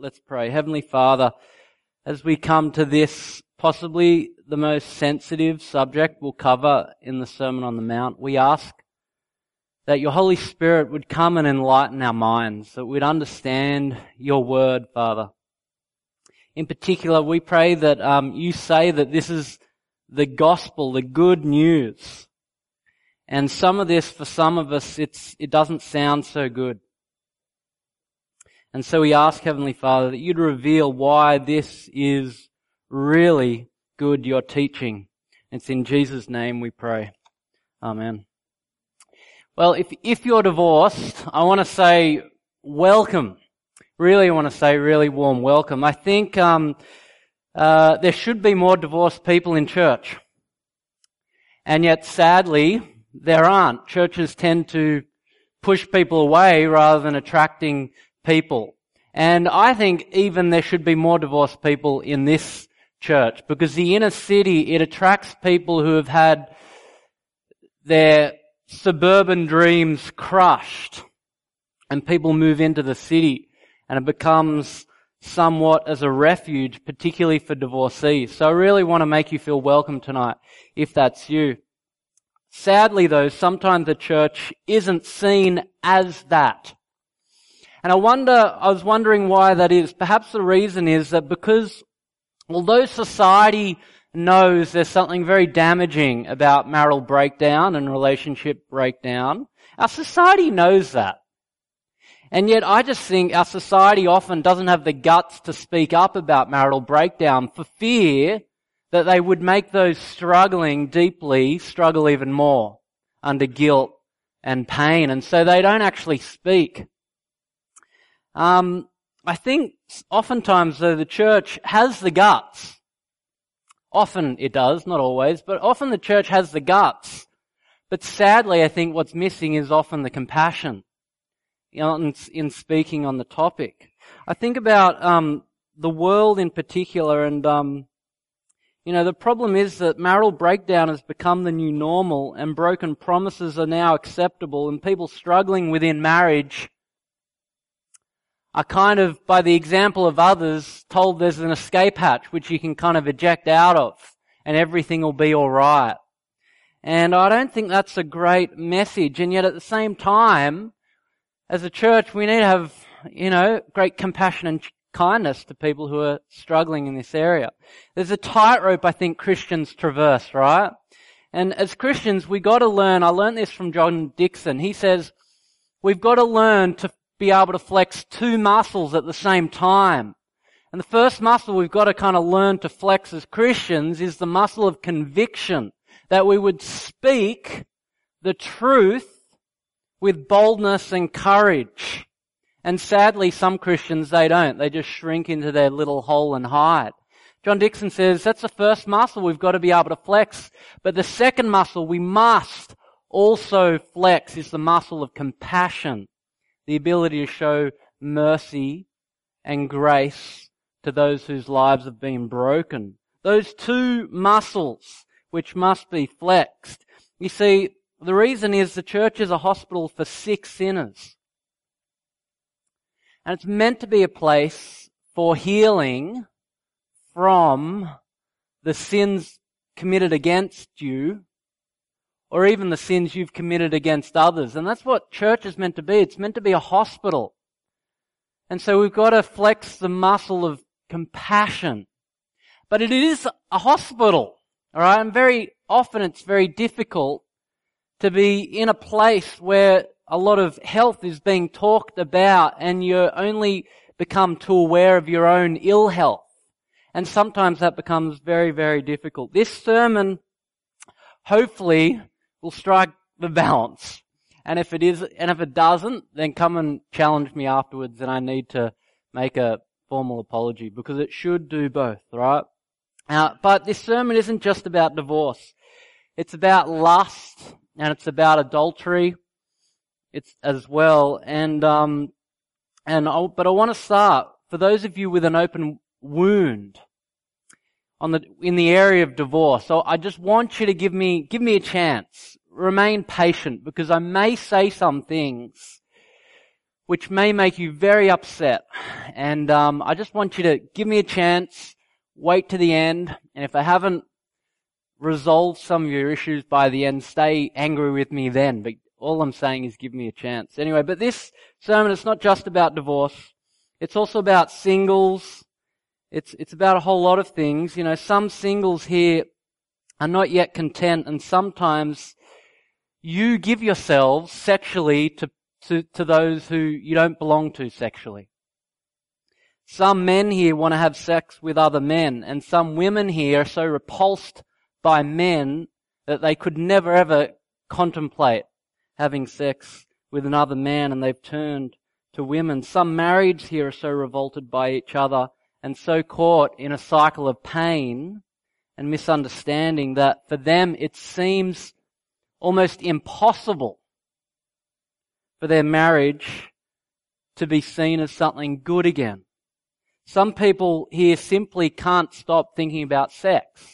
Let's pray. Heavenly Father, as we come to this, possibly the most sensitive subject we'll cover in the Sermon on the Mount, we ask that your Holy Spirit would come and enlighten our minds, that we'd understand your word, Father. In particular, we pray that you say that this is the gospel, the good news. And some of this, for some of us, it doesn't sound so good. And so we ask, Heavenly Father, that you'd reveal why this is really good, your teaching. It's in Jesus' name we pray. Amen. Well, if you're divorced, I want to say welcome. Really, I want to say really warm welcome. I think there should be more divorced people in church. And yet, sadly, there aren't. Churches tend to push people away rather than attracting people. And I think even there should be more divorced people in this church, because the inner city, it attracts people who have had their suburban dreams crushed, and people move into the city, and it becomes somewhat as a refuge, particularly for divorcees. So I really want to make you feel welcome tonight, if that's you. Sadly though, sometimes the church isn't seen as that. And I was wondering why that is. Perhaps the reason is that because although society knows there's something very damaging about marital breakdown and relationship breakdown, our society knows that. And yet I just think our society often doesn't have the guts to speak up about marital breakdown for fear that they would make those struggling deeply struggle even more under guilt and pain. And so they don't actually speak. I think oftentimes though the church has the guts. Often it does, not always, but often the church has the guts. But sadly I think what's missing is often the compassion in speaking on the topic. I think about the world in particular, and the problem is that marital breakdown has become the new normal, and broken promises are now acceptable, and people struggling within marriage are kind of, by the example of others, told there's an escape hatch which you can kind of eject out of and everything will be alright. And I don't think that's a great message, and yet at the same time, as a church, we need to have, great compassion and kindness to people who are struggling in this area. There's a tightrope I think Christians traverse, right? And as Christians, we got to learn, I learned this from John Dixon, he says, we've got to learn to be able to flex two muscles at the same time. And the first muscle we've got to kind of learn to flex as Christians is the muscle of conviction, that we would speak the truth with boldness and courage. And sadly, some Christians, they don't. They just shrink into their little hole and hide. John Dixon says that's the first muscle we've got to be able to flex. But the second muscle we must also flex is the muscle of compassion. The ability to show mercy and grace to those whose lives have been broken. Those two muscles which must be flexed. You see, the reason is the church is a hospital for sick sinners. And it's meant to be a place for healing from the sins committed against you, or even the sins you've committed against others. And that's what church is meant to be. It's meant to be a hospital. And so we've got to flex the muscle of compassion. But it is a hospital, alright? And very often it's very difficult to be in a place where a lot of health is being talked about and you only become too aware of your own ill health. And sometimes that becomes very, very difficult. This sermon, hopefully, will strike the balance. And if it doesn't, then come and challenge me afterwards and I need to make a formal apology, because it should do both, right? But this sermon isn't just about divorce. It's about lust and it's about adultery. It's as well. But I want to start, for those of you with an open wound in the area of divorce. So I just want you to give me a chance. Remain patient, because I may say some things which may make you very upset. And I just want you to give me a chance, wait to the end, and if I haven't resolved some of your issues by the end, stay angry with me then. But all I'm saying is give me a chance. Anyway, but this sermon, it's not just about divorce. It's also about singles. It's about a whole lot of things. You know, some singles here are not yet content, and sometimes you give yourselves sexually to those who you don't belong to sexually. Some men here want to have sex with other men, and some women here are so repulsed by men that they could never ever contemplate having sex with another man, and they've turned to women. Some marrieds here are so revolted by each other and so caught in a cycle of pain and misunderstanding that for them it seems almost impossible for their marriage to be seen as something good again. Some people here simply can't stop thinking about sex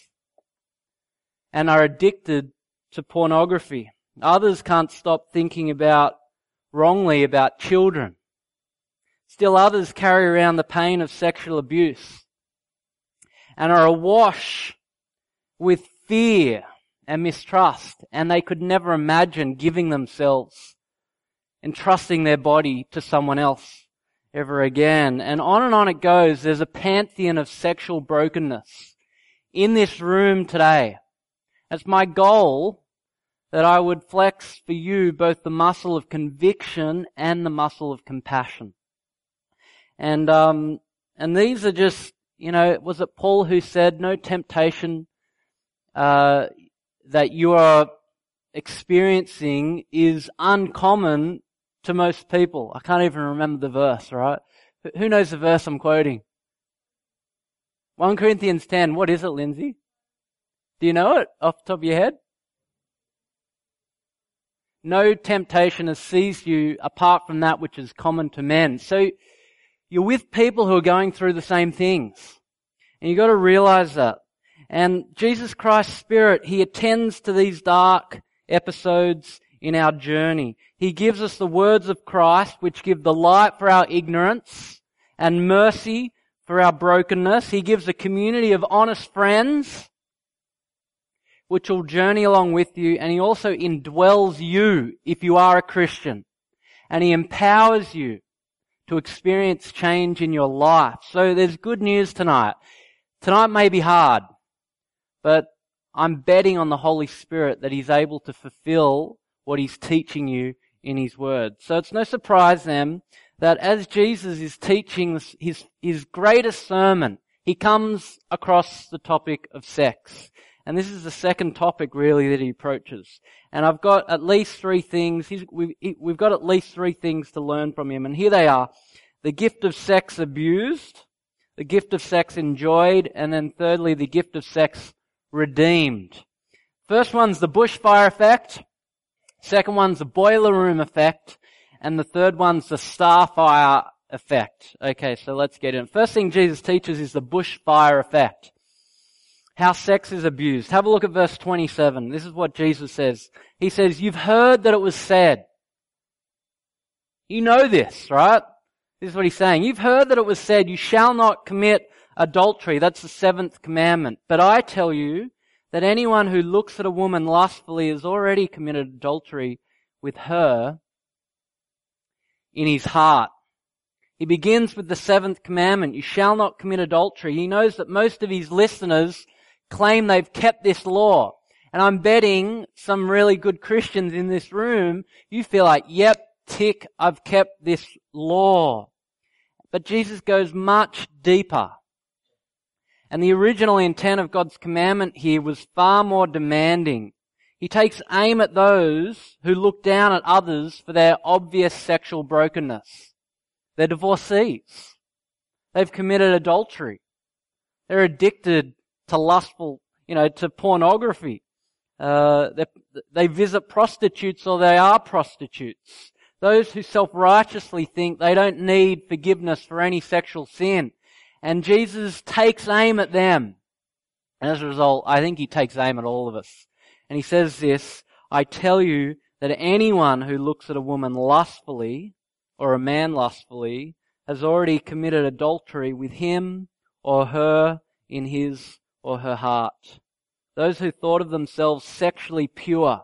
and are addicted to pornography. Others can't stop thinking wrongly about children. Still others carry around the pain of sexual abuse and are awash with fear and mistrust, and they could never imagine giving themselves and trusting their body to someone else ever again. And on it goes. There's a pantheon of sexual brokenness in this room today. It's my goal that I would flex for you both the muscle of conviction and the muscle of compassion. And these are just, you know, was it Paul who said, no temptation that you are experiencing is uncommon to most people. I can't even remember the verse, right? Who knows the verse I'm quoting? 1 Corinthians 10. What is it, Lindsay? Do you know it off the top of your head? No temptation has seized you apart from that which is common to men. So you're with people who are going through the same things. And you've got to realize that. And Jesus Christ's Spirit, He attends to these dark episodes in our journey. He gives us the words of Christ, which give the light for our ignorance and mercy for our brokenness. He gives a community of honest friends which will journey along with you, and He also indwells you if you are a Christian. And He empowers you to experience change in your life. So there's good news tonight. Tonight may be hard, but I'm betting on the Holy Spirit that He's able to fulfill what He's teaching you in His Word. So it's no surprise then that as Jesus is teaching His greatest sermon, He comes across the topic of sex. And this is the second topic really that He approaches. And I've got at least three things. We've got at least three things to learn from Him. And here they are. The gift of sex abused, the gift of sex enjoyed, and then thirdly, the gift of sex redeemed. First one's the bushfire effect. Second one's the boiler room effect. And the third one's the starfire effect. Okay, so let's get in. First thing Jesus teaches is the bushfire effect. How sex is abused. Have a look at verse 27. This is what Jesus says. He says, you've heard that it was said. You know this, right? This is what He's saying. You've heard that it was said, you shall not commit adultery. That's the 7th commandment. But I tell you that anyone who looks at a woman lustfully has already committed adultery with her in his heart. He begins with the 7th commandment. You shall not commit adultery. He knows that most of His listeners claim they've kept this law. And I'm betting some really good Christians in this room, you feel like, yep, tick, I've kept this law. But Jesus goes much deeper. And the original intent of God's commandment here was far more demanding. He takes aim at those who look down at others for their obvious sexual brokenness. They're divorcees. They've committed adultery. They're addicted to lustful, to pornography. They visit prostitutes or they are prostitutes. Those who self-righteously think they don't need forgiveness for any sexual sin. And Jesus takes aim at them. And as a result, I think He takes aim at all of us. And He says this, I tell you that anyone who looks at a woman lustfully or a man lustfully has already committed adultery with him or her in his or her heart. Those who thought of themselves sexually pure.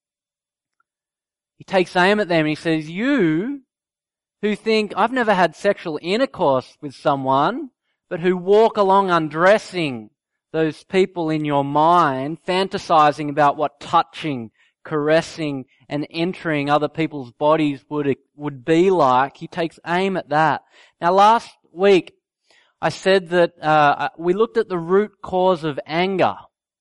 He takes aim at them and he says, you who think, I've never had sexual intercourse with someone, but who walk along undressing those people in your mind, fantasizing about what touching, caressing, and entering other people's bodies would be like. He takes aim at that. Now last week, I said that we looked at the root cause of anger.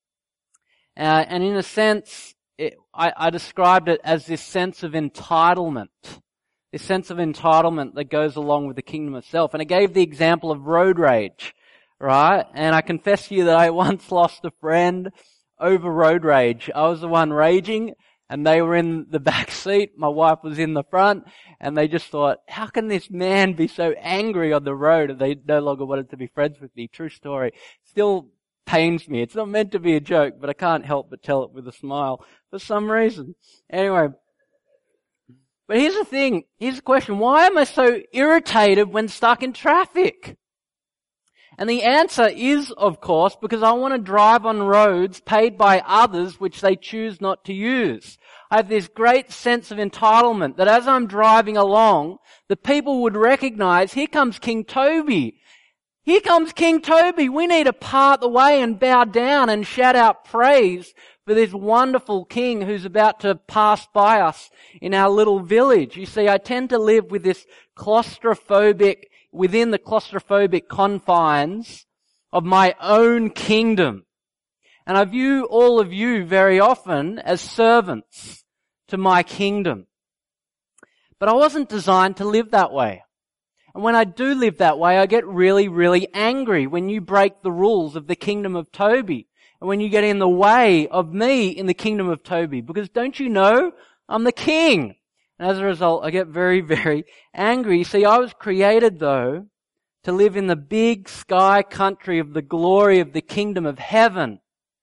And in a sense, I described it as this sense of entitlement. This sense of entitlement that goes along with the kingdom of self. And I gave the example of road rage, right? And I confess to you that I once lost a friend over road rage. I was the one raging and they were in the back seat. My wife was in the front and they just thought, how can this man be so angry on the road? And they no longer wanted to be friends with me. True story. Still pains me. It's not meant to be a joke, but I can't help but tell it with a smile for some reason. Anyway. But here's the thing, here's the question, why am I so irritated when stuck in traffic? And the answer is, of course, because I want to drive on roads paid by others which they choose not to use. I have this great sense of entitlement that as I'm driving along, the people would recognize, here comes King Toby. Here comes King Toby. We need to part the way and bow down and shout out praise for this wonderful king who's about to pass by us in our little village. You see, I tend to live with this within the claustrophobic confines of my own kingdom. And I view all of you very often as servants to my kingdom. But I wasn't designed to live that way. And when I do live that way, I get really, really angry when you break the rules of the kingdom of Toby. And when you get in the way of me in the kingdom of Toby. Because don't you know, I'm the king. And as a result, I get very, very angry. You see, I was created though, to live in the big sky country of the glory of the kingdom of heaven.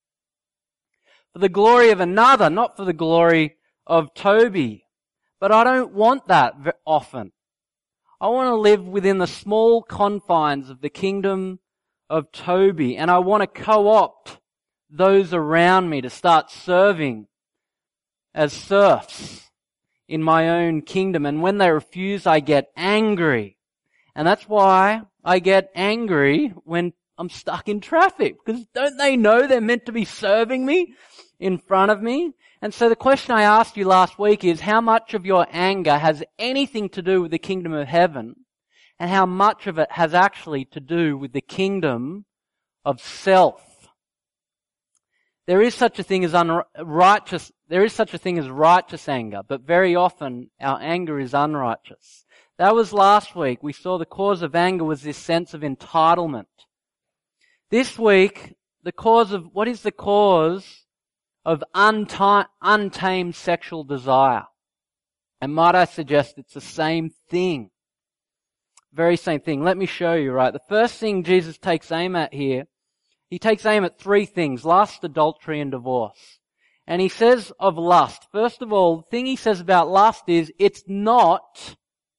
For the glory of another, not for the glory of Toby. But I don't want that often. I want to live within the small confines of the kingdom of Toby. And I want to co-opt those around me to start serving as serfs in my own kingdom. And when they refuse, I get angry. And that's why I get angry when I'm stuck in traffic. Because don't they know they're meant to be serving me in front of me? And so the question I asked you last week is, how much of your anger has anything to do with the kingdom of heaven? And how much of it has actually to do with the kingdom of self? There is such a thing as righteous anger, but very often our anger is unrighteous. That was last week. We saw the cause of anger was this sense of entitlement. This week, what is the cause of untamed sexual desire? And might I suggest it's the same thing. Very same thing. Let me show you, right? The first thing Jesus takes aim at here, he takes aim at three things: lust, adultery, and divorce. And he says of lust, first of all, the thing he says about lust is it's not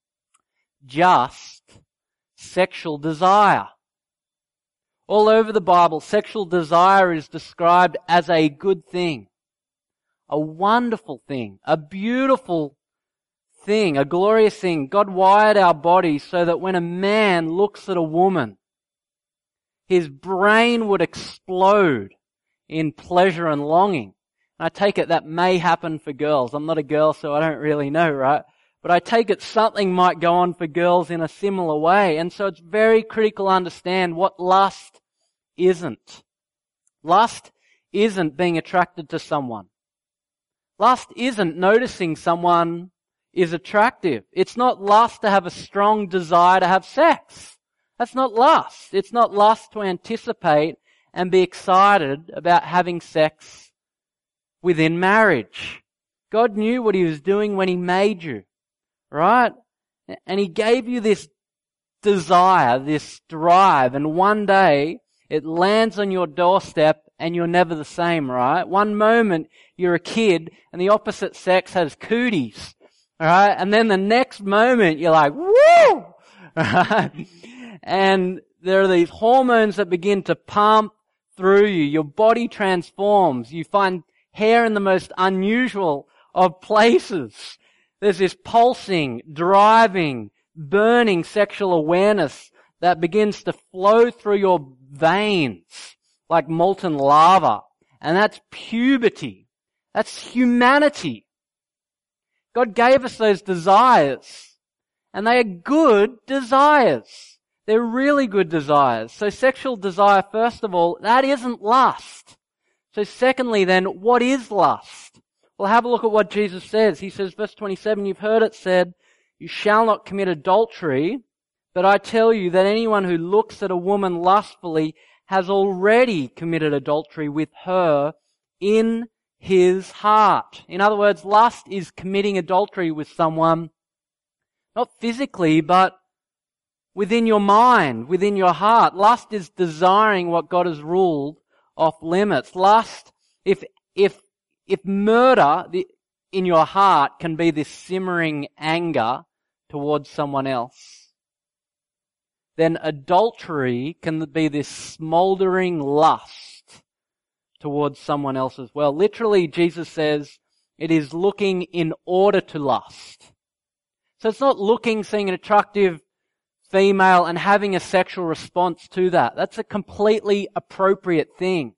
just sexual desire. All over the Bible, sexual desire is described as a good thing, a wonderful thing, a beautiful thing, a glorious thing. God wired our bodies so that when a man looks at a woman, his brain would explode in pleasure and longing. And I take it that may happen for girls. I'm not a girl, so I don't really know, right? But I take it something might go on for girls in a similar way. And so it's very critical to understand what lust isn't. Lust isn't being attracted to someone. Lust isn't noticing someone is attractive. It's not lust to have a strong desire to have sex. That's not lust. It's not lust to anticipate and be excited about having sex within marriage. God knew what He was doing when He made you, right? And He gave you this desire, this drive, and one day it lands on your doorstep and you're never the same, right? One moment you're a kid and the opposite sex has cooties, Alright? And then the next moment you're like, woo! Right? And there are these hormones that begin to pump through you. Your body transforms. You find hair in the most unusual of places. There's this pulsing, driving, burning sexual awareness that begins to flow through your veins like molten lava. And that's puberty. That's humanity. God gave us those desires. And they are good desires. They're really good desires. So sexual desire, first of all, that isn't lust. So secondly then, what is lust? Well, have a look at what Jesus says. He says, verse 27, you've heard it said, you shall not commit adultery, but I tell you that anyone who looks at a woman lustfully has already committed adultery with her in his heart. In other words, lust is committing adultery with someone, not physically, but within your mind, within your heart. Lust is desiring what God has ruled off limits. Lust, if murder in your heart can be this simmering anger towards someone else, then adultery can be this smoldering lust towards someone else as well. Literally, Jesus says it is looking in order to lust. So it's not looking, seeing an attractive female and having a sexual response to that. That's a completely appropriate thing.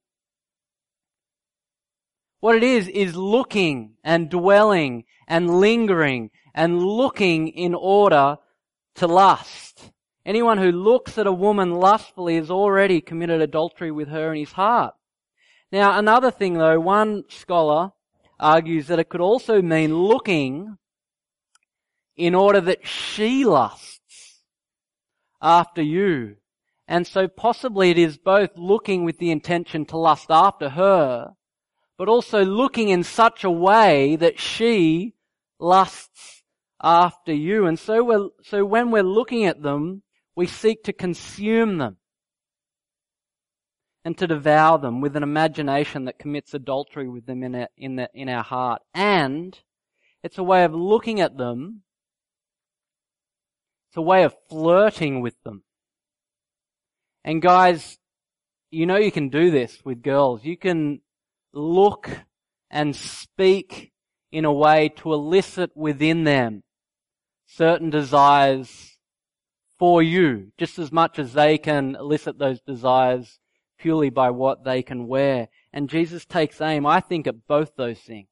What it is looking and dwelling and lingering and looking in order to lust. Anyone who looks at a woman lustfully has already committed adultery with her in his heart. Now, another thing though, one scholar argues that it could also mean looking in order that she lusts after you. And so possibly it is both looking with the intention to lust after her, but also looking in such a way that she lusts after you. And so when we're looking at them, we seek to consume them and to devour them with an imagination that commits adultery with them in our heart. And it's a way of looking at them. It's a way of flirting with them. And guys, you know you can do this with girls. You can look and speak in a way to elicit within them certain desires for you, just as much as they can elicit those desires purely by what they can wear. And Jesus takes aim, I think, at both those things.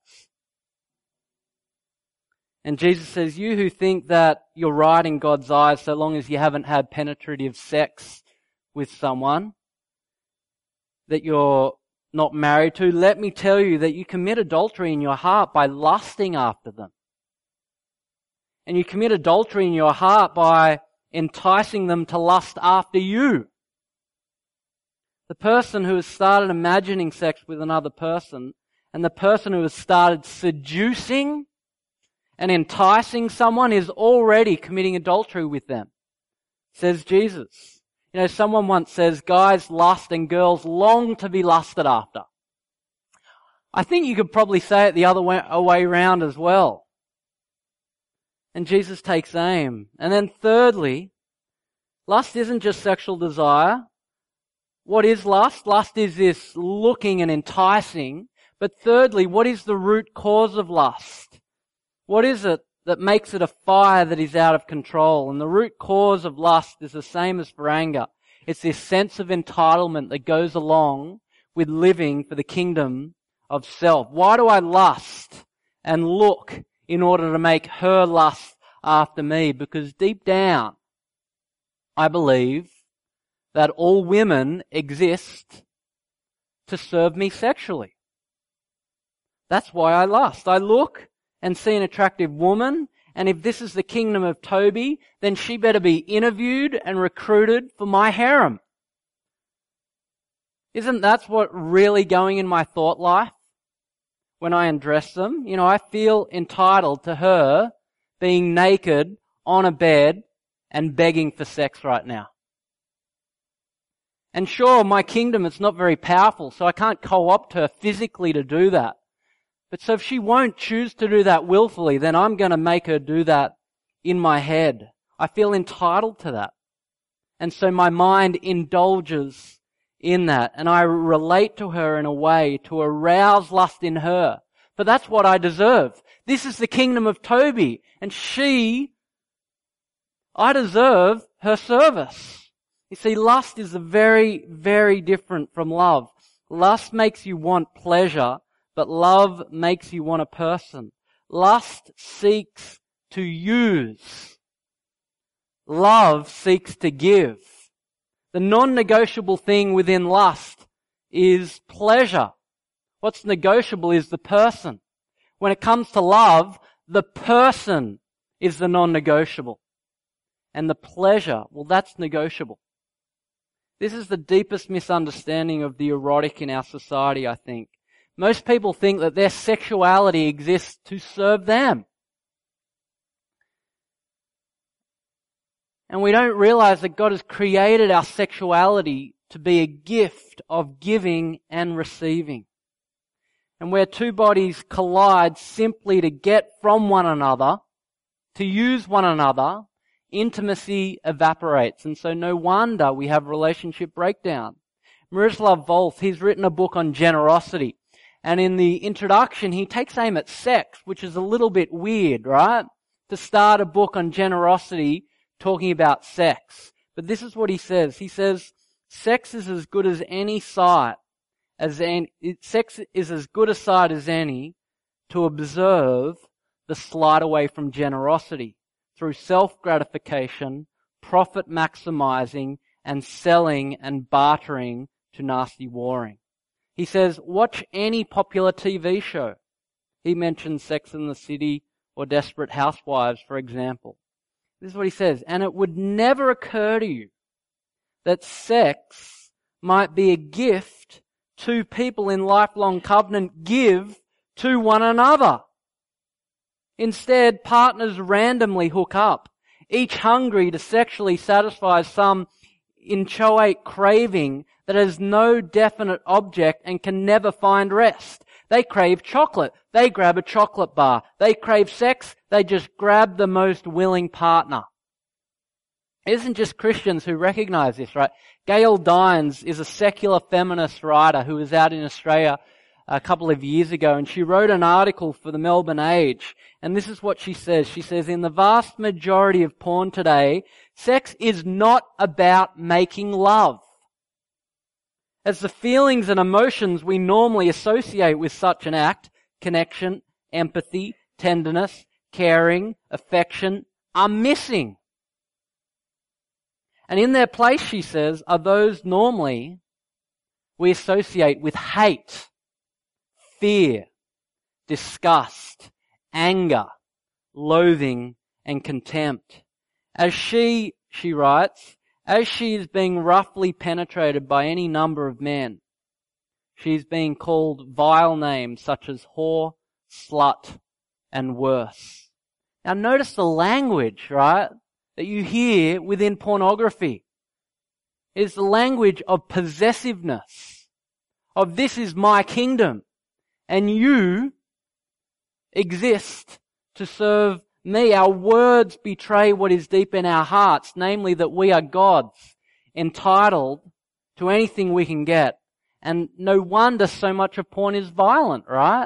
And Jesus says, you who think that you're right in God's eyes so long as you haven't had penetrative sex with someone that you're not married to, let me tell you that you commit adultery in your heart by lusting after them. And you commit adultery in your heart by enticing them to lust after you. The person who has started imagining sex with another person and the person who has started seducing and enticing someone is already committing adultery with them, says Jesus. You know, someone once says, guys lust and girls long to be lusted after. I think you could probably say it the other way around as well. And Jesus takes aim. And then thirdly, lust isn't just sexual desire. What is lust? Lust is this looking and enticing. But thirdly, what is the root cause of lust? What is it that makes it a fire that is out of control? And the root cause of lust is the same as for anger. It's this sense of entitlement that goes along with living for the kingdom of self. Why do I lust and look in order to make her lust after me? Because deep down, I believe that all women exist to serve me sexually. That's why I lust. I look and see an attractive woman, and if this is the kingdom of Toby, then she better be interviewed and recruited for my harem. Isn't that what really going in my thought life when I undress them? You know, I feel entitled to her being naked on a bed and begging for sex right now. And sure, my kingdom is not very powerful, so I can't co-opt her physically to do that. But so if she won't choose to do that willfully, then I'm going to make her do that in my head. I feel entitled to that. And so my mind indulges in that, and I relate to her in a way to arouse lust in her. But that's what I deserve. This is the kingdom of Toby, and I deserve her service. You see, lust is very, very different from love. Lust makes you want pleasure, but love makes you want a person. Lust seeks to use. Love seeks to give. The non-negotiable thing within lust is pleasure. What's negotiable is the person. When it comes to love, the person is the non-negotiable. And the pleasure, well, that's negotiable. This is the deepest misunderstanding of the erotic in our society, I think. Most people think that their sexuality exists to serve them. And we don't realize that God has created our sexuality to be a gift of giving and receiving. And where two bodies collide simply to get from one another, to use one another, intimacy evaporates. And so no wonder we have relationship breakdown. Miroslav Volf, he's written a book on generosity. And in the introduction, he takes aim at sex, which is a little bit weird, right? To start a book on generosity talking about sex. But this is what he says. He says, sex is as good as any sight, sex is as good a sight as any to observe the slide away from generosity through self-gratification, profit maximizing, and selling and bartering to nasty warring. He says, watch any popular TV show. He mentions Sex and the City or Desperate Housewives, for example. This is what he says, and it would never occur to you that sex might be a gift two people in lifelong covenant give to one another. Instead, partners randomly hook up, each hungry to sexually satisfy some inchoate craving that has no definite object and can never find rest. They crave chocolate. They grab a chocolate bar. They crave sex. They just grab the most willing partner. It isn't just Christians who recognize this, right? Gail Dines is a secular feminist writer who was out in Australia a couple of years ago, and she wrote an article for the Melbourne Age. And this is what she says. She says, in the vast majority of porn today, sex is not about making love. As the feelings and emotions we normally associate with such an act, connection, empathy, tenderness, caring, affection, are missing. And in their place, she says, are those normally we associate with hate, fear, disgust, anger, loathing, and contempt. As she writes, as she is being roughly penetrated by any number of men, she is being called vile names such as whore, slut, and worse. Now notice the language, right, that you hear within pornography. It is the language of possessiveness, of this is my kingdom, and you exist to serve me. Our words betray what is deep in our hearts, namely that we are gods, entitled to anything we can get. And no wonder so much of porn is violent, right?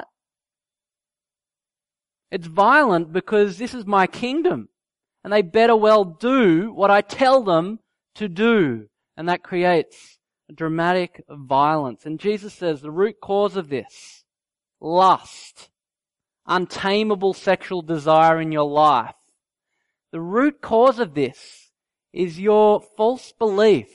It's violent because this is my kingdom, and they better well do what I tell them to do. And that creates a dramatic violence. And Jesus says the root cause of this, lust, untamable sexual desire in your life, the root cause of this is your false belief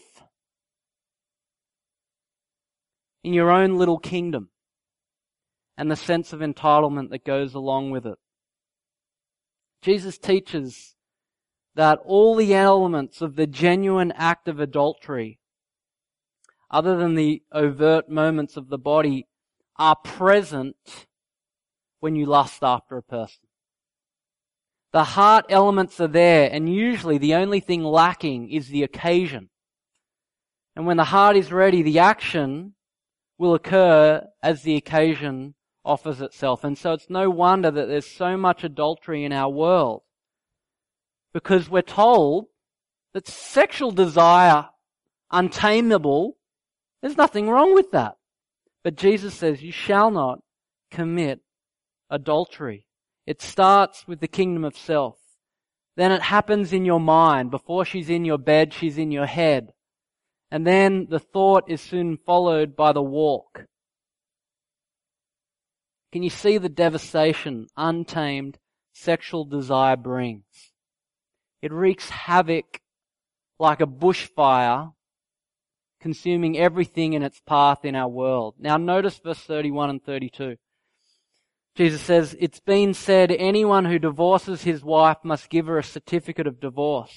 in your own little kingdom and the sense of entitlement that goes along with it. Jesus teaches that all the elements of the genuine act of adultery, other than the overt moments of the body, are present when you lust after a person. The heart elements are there, and usually the only thing lacking is the occasion. And when the heart is ready, the action will occur as the occasion offers itself. And so it's no wonder that there's so much adultery in our world. Because we're told that sexual desire, untamable, there's nothing wrong with that. But Jesus says you shall not commit adultery. It starts with the kingdom of self. Then it happens in your mind. Before she's in your bed, she's in your head. And then the thought is soon followed by the walk. Can you see the devastation untamed sexual desire brings? It wreaks havoc like a bushfire, consuming everything in its path in our world. Now notice verse 31 and 32. Jesus says, it's been said, anyone who divorces his wife must give her a certificate of divorce.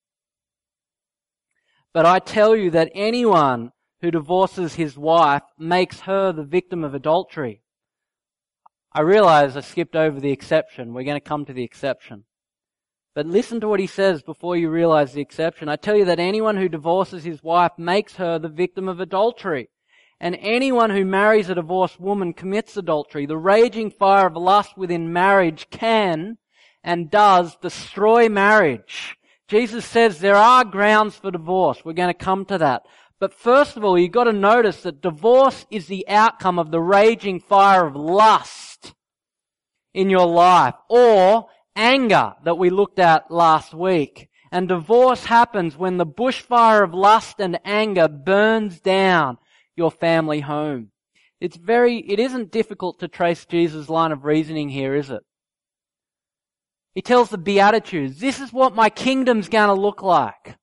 But I tell you that anyone who divorces his wife makes her the victim of adultery. I realize I skipped over the exception. We're going to come to the exception. But listen to what he says before you realize the exception. I tell you that anyone who divorces his wife makes her the victim of adultery. And anyone who marries a divorced woman commits adultery. The raging fire of lust within marriage can and does destroy marriage. Jesus says there are grounds for divorce. We're going to come to that. But first of all, you've got to notice that divorce is the outcome of the raging fire of lust in your life, or anger that we looked at last week. And divorce happens when the bushfire of lust and anger burns down your family home. It isn't difficult to trace Jesus' line of reasoning here, is it? He tells the Beatitudes, this is what my kingdom's going to look like.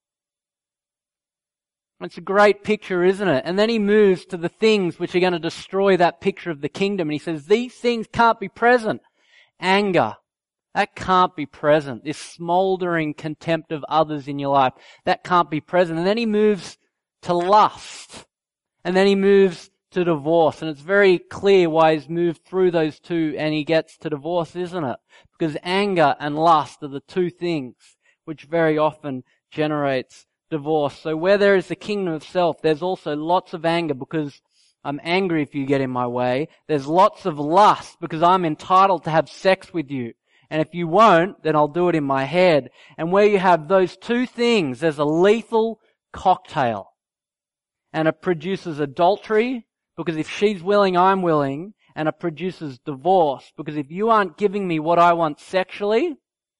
It's a great picture, isn't it? And then he moves to the things which are going to destroy that picture of the kingdom. And he says, these things can't be present. Anger, that can't be present. This smoldering contempt of others in your life, that can't be present. And then he moves to lust. And then he moves to divorce. And it's very clear why he's moved through those two and he gets to divorce, isn't it? Because anger and lust are the two things which very often generates divorce. So where there is the kingdom of self, there's also lots of anger because I'm angry if you get in my way. There's lots of lust because I'm entitled to have sex with you. And if you won't, then I'll do it in my head. And where you have those two things, there's a lethal cocktail. And it produces adultery, because if she's willing, I'm willing. And it produces divorce, because if you aren't giving me what I want sexually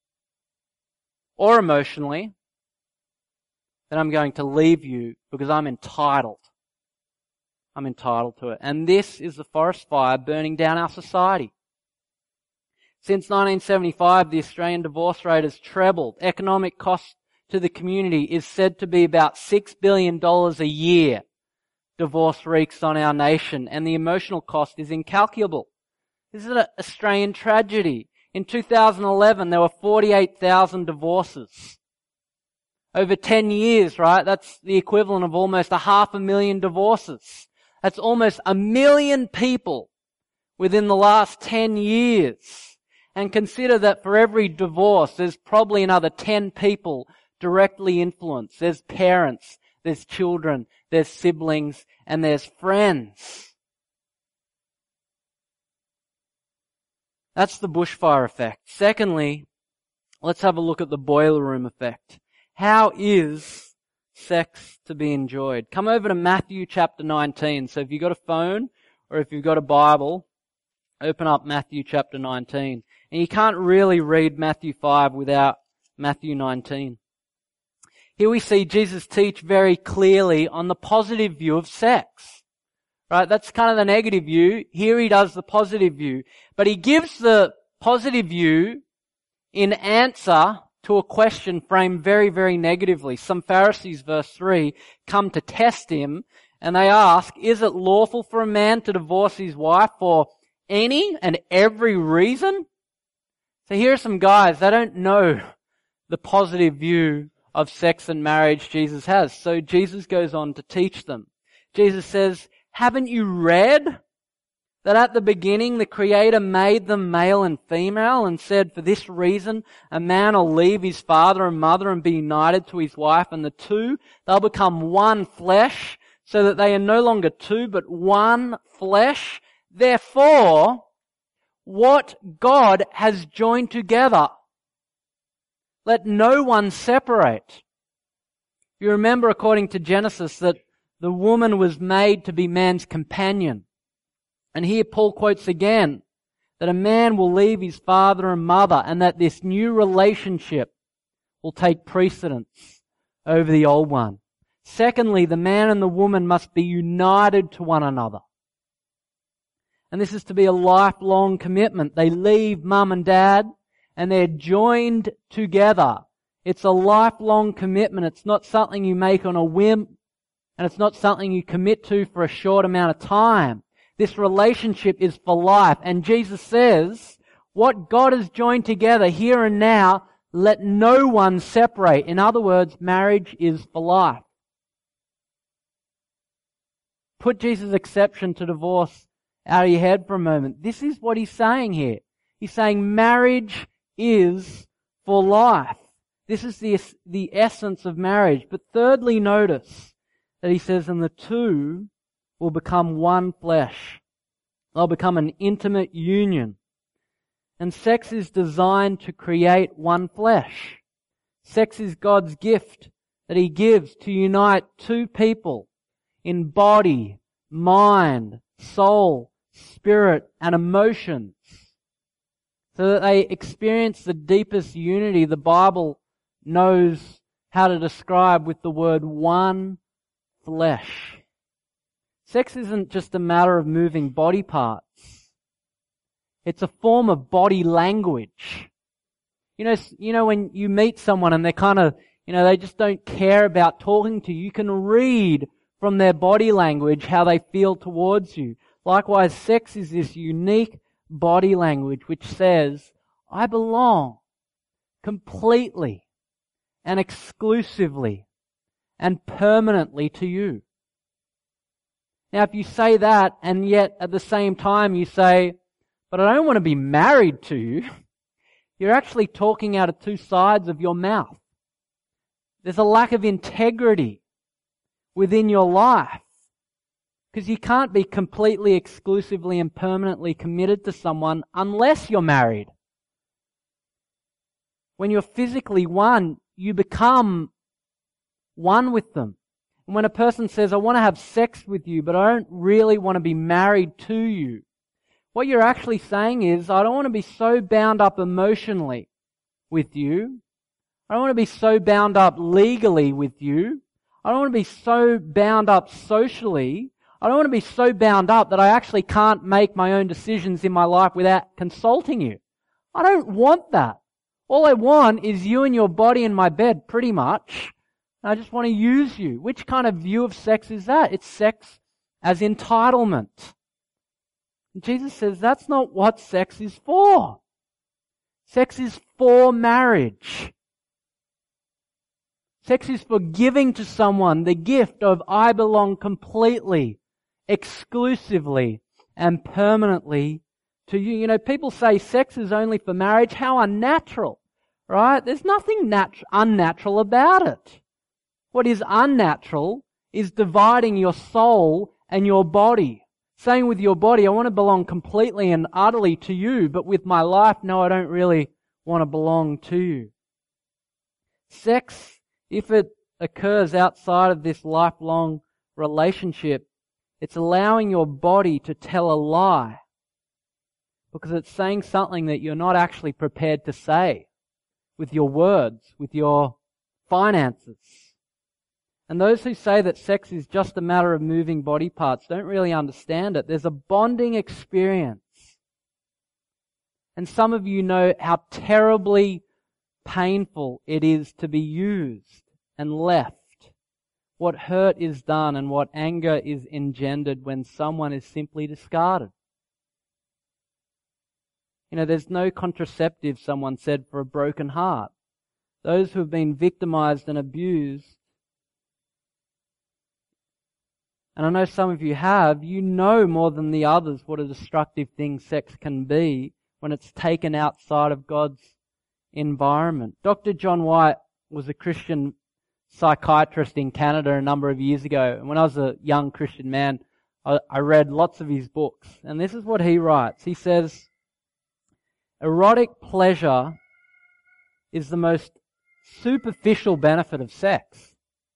or emotionally, then I'm going to leave you because I'm entitled. I'm entitled to it. And this is the forest fire burning down our society. Since 1975, the Australian divorce rate has trebled. Economic cost to the community is said to be about $6 billion a year. Divorce wreaks on our nation, and the emotional cost is incalculable. This is an Australian tragedy. In 2011, there were 48,000 divorces. Over 10 years, right? That's the equivalent of almost 500,000 divorces. That's almost 1 million people within the last 10 years. And consider that for every divorce, there's probably another 10 people directly influenced. There's parents, there's children, there's siblings, and there's friends. That's the bushfire effect. Secondly, let's have a look at the boiler room effect. How is sex to be enjoyed? Come over to Matthew chapter 19. So if you've got a phone or if you've got a Bible, open up Matthew chapter 19. And you can't really read Matthew 5 without Matthew 19. Here we see Jesus teach very clearly on the positive view of sex. Right? That's kind of the negative view. Here he does the positive view. But he gives the positive view in answer to a question framed very, very negatively. Some Pharisees, verse 3, come to test him, and they ask, is it lawful for a man to divorce his wife for any and every reason? So here are some guys, they don't know the positive view of sex and marriage Jesus has. So Jesus goes on to teach them. Jesus says, haven't you read that at the beginning the Creator made them male and female and said, for this reason a man will leave his father and mother and be united to his wife, and the two, they'll become one flesh, so that they are no longer two but one flesh. Therefore, what God has joined together, let no one separate. You remember, according to Genesis, that the woman was made to be man's companion. And here Paul quotes again that a man will leave his father and mother, and that this new relationship will take precedence over the old one. Secondly, the man and the woman must be united to one another. And this is to be a lifelong commitment. They leave mum and dad and they're joined together. It's a lifelong commitment. It's not something you make on a whim, and it's not something you commit to for a short amount of time. This relationship is for life. And Jesus says, what God has joined together here and now, let no one separate. In other words, marriage is for life. Put Jesus' exception to divorce out of your head for a moment. This is what he's saying here. He's saying marriage is for life. This is the essence of marriage. But thirdly, notice that he says, and the two will become one flesh. They'll become an intimate union. And sex is designed to create one flesh. Sex is God's gift that he gives to unite two people in body, mind, soul, spirit, and emotions, so that they experience the deepest unity the Bible knows how to describe with the word one flesh. Sex isn't just a matter of moving body parts. It's a form of body language. You know when you meet someone and they're they just don't care about talking to you, you can read from their body language how they feel towards you. Likewise, sex is this unique body language which says, I belong completely and exclusively and permanently to you. Now, if you say that and yet at the same time you say, but I don't want to be married to you, you're actually talking out of two sides of your mouth. There's a lack of integrity within your life, because you can't be completely, exclusively and permanently committed to someone unless you're married. When you're physically one, you become one with them. And when a person says, I want to have sex with you, but I don't really want to be married to you, what you're actually saying is, I don't want to be so bound up emotionally with you. I don't want to be so bound up legally with you. I don't want to be so bound up socially. I don't want to be so bound up that I actually can't make my own decisions in my life without consulting you. I don't want that. All I want is you and your body in my bed, pretty much. I just want to use you. Which kind of view of sex is that? It's sex as entitlement. And Jesus says that's not what sex is for. Sex is for marriage. Sex is for giving to someone the gift of I belong completely, exclusively, and permanently to you. You know, people say sex is only for marriage. How unnatural, right? There's nothing unnatural about it. What is unnatural is dividing your soul and your body. Saying with your body, I want to belong completely and utterly to you, but with my life, no, I don't really want to belong to you. Sex, if it occurs outside of this lifelong relationship, it's allowing your body to tell a lie, because it's saying something that you're not actually prepared to say with your words, with your finances. And those who say that sex is just a matter of moving body parts don't really understand it. There's a bonding experience. And some of you know how terribly painful it is to be used and left. What hurt is done and what anger is engendered when someone is simply discarded. You know, there's no contraceptive, someone said, for a broken heart. Those who have been victimized and abused, and I know some of you have, you know more than the others what a destructive thing sex can be when it's taken outside of God's environment. Dr. John White was a Christian psychiatrist in Canada a number of years ago. And when I was a young Christian man, I read lots of his books. And this is what he writes. He says, Erotic pleasure is the most superficial benefit of sex.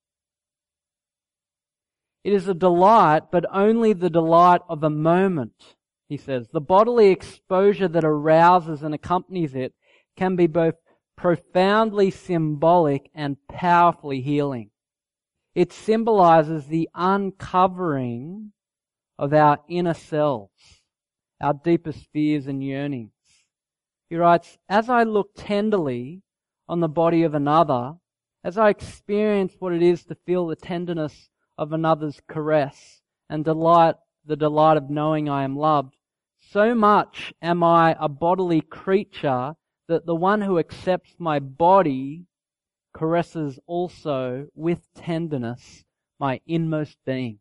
It is a delight, but only the delight of a moment, he says. The bodily exposure that arouses and accompanies it can be both profoundly symbolic and powerfully healing. It symbolizes the uncovering of our inner selves, our deepest fears and yearnings. He writes, as I look tenderly on the body of another, as I experience what it is to feel the tenderness of another's caress and the delight of knowing I am loved, so much am I a bodily creature that the one who accepts my body caresses also with tenderness my inmost being.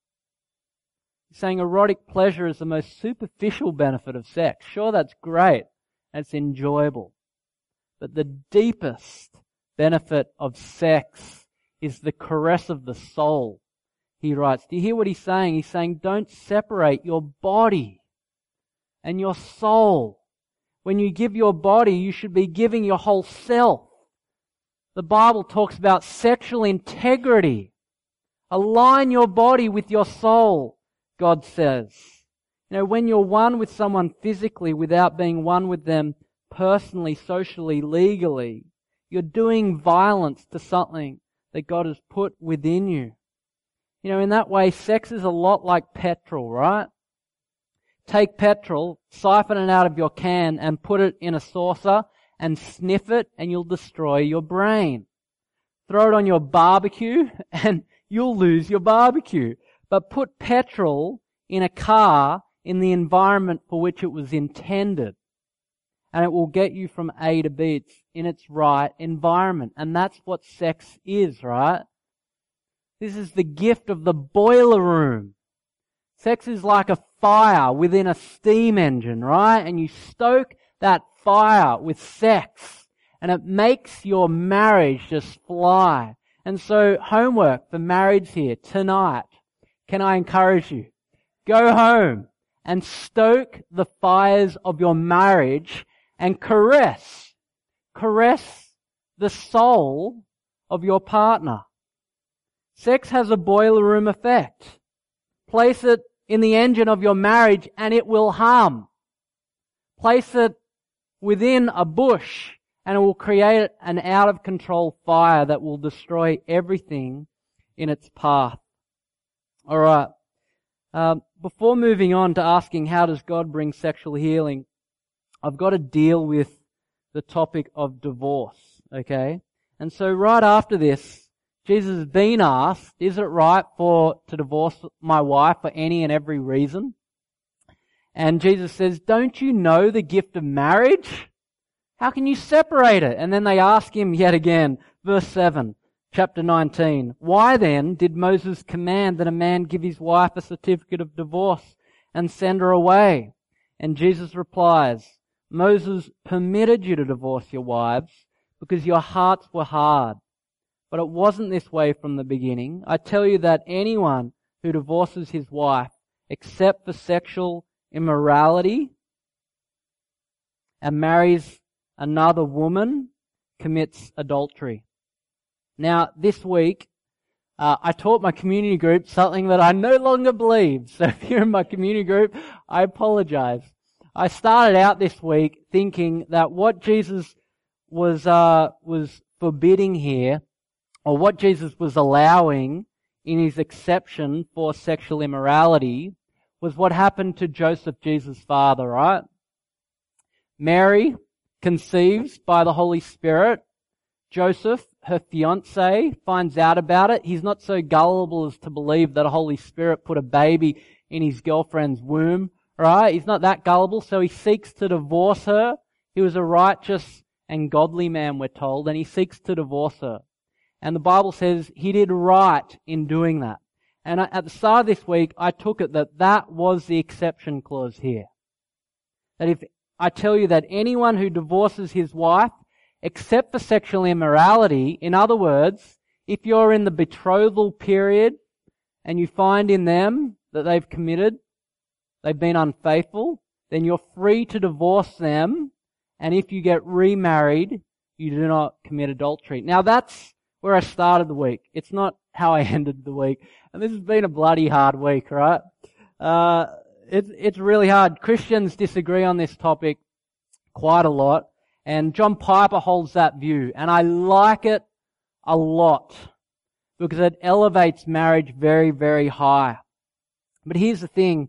He's saying erotic pleasure is the most superficial benefit of sex. Sure, that's great. It's enjoyable. But the deepest benefit of sex is the caress of the soul, he writes. Do you hear what he's saying? He's saying don't separate your body and your soul. When you give your body, you should be giving your whole self. The Bible talks about sexual integrity. Align your body with your soul, God says. You know, when you're one with someone physically without being one with them personally, socially, legally, you're doing violence to something that God has put within you. You know, in that way, sex is a lot like petrol, right? Take petrol, siphon it out of your can and put it in a saucer and sniff it and you'll destroy your brain. Throw it on your barbecue and you'll lose your barbecue. But put petrol in a car in the environment for which it was intended and it will get you from A to B. It's in its right environment. And that's what sex is, right? This is the gift of the boiler room. Sex is like a fire within a steam engine, right? And you stoke that fire with sex and it makes your marriage just fly. And so homework for marriage here tonight. Can I encourage you? Go home and stoke the fires of your marriage and caress the soul of your partner. Sex has a boiler room effect. Place it in the engine of your marriage and it will hum. Place it within a bush and it will create an out of control fire that will destroy everything in its path. Alright. Before moving on to asking how does God bring sexual healing, I've got to deal with the topic of divorce, okay? And so right after this, Jesus has been asked, is it right to divorce my wife for any and every reason? And Jesus says, don't you know the gift of marriage? How can you separate it? And then they ask him yet again, verse 7, chapter 19, why then did Moses command that a man give his wife a certificate of divorce and send her away? And Jesus replies, Moses permitted you to divorce your wives because your hearts were hard. But it wasn't this way from the beginning. I tell you that anyone who divorces his wife, except for sexual immorality, and marries another woman, commits adultery. Now, this week, I taught my community group something that I no longer believe. So if you're in my community group, I apologize. I started out this week thinking that what Jesus was forbidding here, or what Jesus was allowing in his exception for sexual immorality, was what happened to Joseph, Jesus' father, right? Mary conceives by the Holy Spirit. Joseph, her fiancé, finds out about it. He's not so gullible as to believe that a Holy Spirit put a baby in his girlfriend's womb, right? He's not that gullible, so he seeks to divorce her. He was a righteous and godly man, we're told, and he seeks to divorce her. And the Bible says he did right in doing that. And at the start of this week, I took it that was the exception clause here. That if I tell you that anyone who divorces his wife, except for sexual immorality, in other words, if you're in the betrothal period and you find in them that they've been unfaithful, then you're free to divorce them and if you get remarried, you do not commit adultery. Now that's where I started the week. It's not how I ended the week. And this has been a bloody hard week, right? It's really hard. Christians disagree on this topic quite a lot, and John Piper holds that view, and I like it a lot because it elevates marriage very, very high. But here's the thing.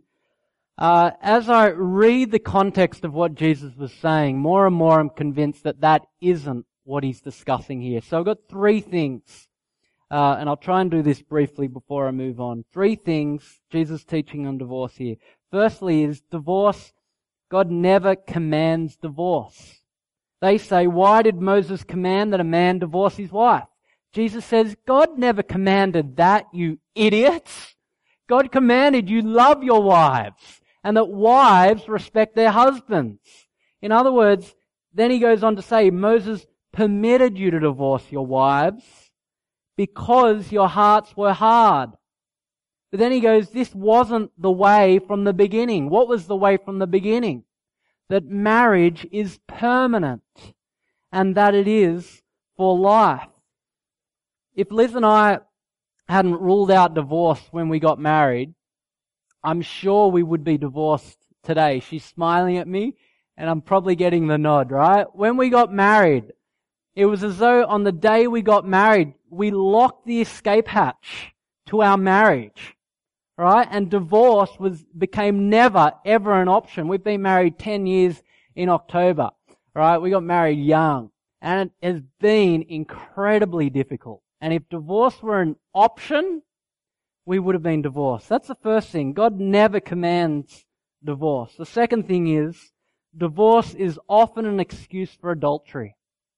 As I read the context of what Jesus was saying, more and more I'm convinced that that isn't what he's discussing here. So I've got three things, and I'll try and do this briefly before I move on. Three things Jesus teaching on divorce here. Firstly is divorce. God never commands divorce. They say, why did Moses command that a man divorce his wife? Jesus says, God never commanded that, you idiots. God commanded you love your wives, and that wives respect their husbands. In other words, then he goes on to say, Moses permitted you to divorce your wives because your hearts were hard. But then he goes, this wasn't the way from the beginning. What was the way from the beginning? That marriage is permanent and that it is for life. If Liz and I hadn't ruled out divorce when we got married, I'm sure we would be divorced today. She's smiling at me and I'm probably getting the nod, right? When we got married, it was as though on the day we got married, we locked the escape hatch to our marriage, right? And divorce became never, ever an option. We've been married 10 years in October, right? We got married young, and it has been incredibly difficult. And if divorce were an option, we would have been divorced. That's the first thing. God never commands divorce. The second thing is, divorce is often an excuse for adultery.